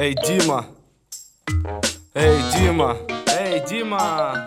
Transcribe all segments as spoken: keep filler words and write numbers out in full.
Эй, Дима! Эй, Дима! Эй, Дима!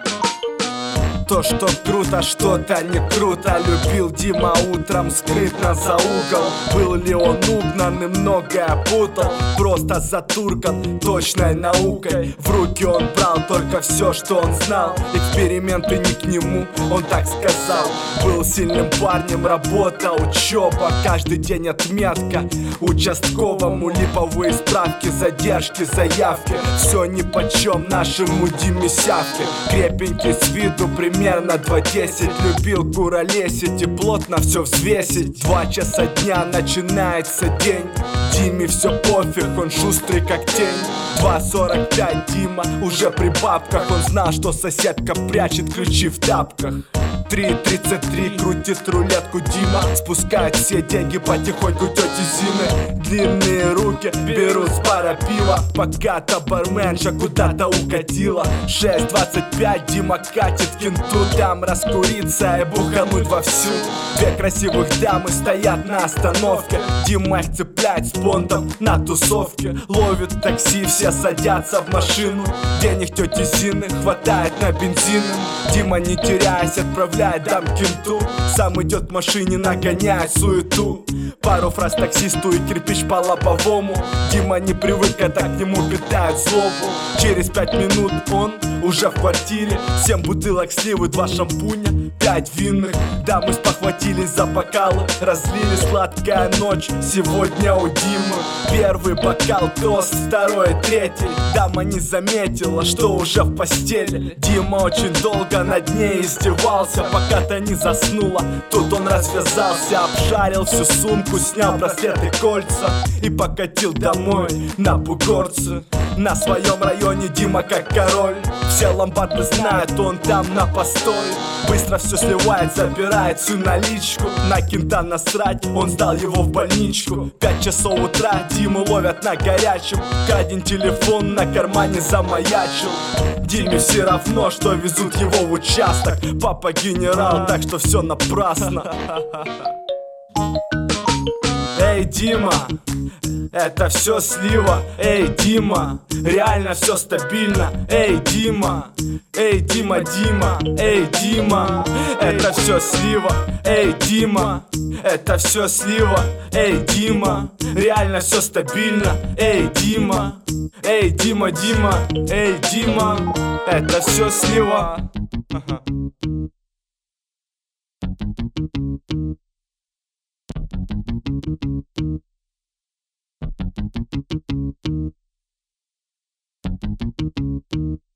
То, что круто, что-то не круто. Любил Дима утром скрытно за угол. Был ли он угнан и многое путал, просто затуркан точной наукой. В руки он брал только все, что он знал. Эксперименты не к нему, он так сказал. Был сильным парнем, работа, учеба, каждый день отметка. Участковому липовые справки, задержки, заявки. Все нипочем нашему Диме Сявке. Крепенький с виду, примерно два десять. Любил куролесить и плотно все взвесить. Два часа дня начинается день. Диме все пофиг, он шустрый как тень. Два сорок пять, Дима уже при бабках. Он знал, что соседка прячет ключи в тапках. Три тридцать три, крутит рулетку Дима. Спускает все деньги потихоньку тети Зины. Длинные руки берут с бара пива, пока-то барменша куда-то укатила. Шесть двадцать пять, Дима катит к кенту. Там раскуриться и бухануть вовсю. Две красивых дамы стоят на остановке. Дима их цепляет с понтом на тусовке. Ловит такси, все садятся в машину. Денег тети Зины хватает на бензин. Дима, не теряясь, отправляет дам к кенту. Сам идет в машине, нагоняет суету. Пару фраз таксисту и кирпич по лобовому. Дима не привык, когда к нему питает злобу. Через пять минут он уже в квартире. Семь бутылок сливы, два шампуня, пять винных. Дамы спохватились за бокалы, разлили. Сладкая ночь сегодня у Димы. Первый бокал, тост, второй, третий. Дама не заметила, что уже в постели. Дима очень долго над ней издевался, пока-то не заснула. Тут он развязался, обшарил всю сумку, снял браслеты, кольца и покатил домой на бугорцы. На своем районе Дима как король. Все ломбарды знают, он там на постой. Быстро все сливает, забирает всю наличку. На кента насрать, он сдал его в больничку. Пять часов утра, Диму ловят на горячем. Кадин телефон на кармане замаячил. Диме все равно, что везут его в участок. Папа генерал, так что все напрасно. Эй, Дима, это все слива. Эй, Дима, реально все стабильно. Эй, Дима, эй, Дима, Дима, эй, Дима, это все слива. Эй, Дима, это все слива. Эй, Дима, реально все стабильно. Эй, Дима, эй, Дима, Дима, эй, Дима, это все слива. Thank you.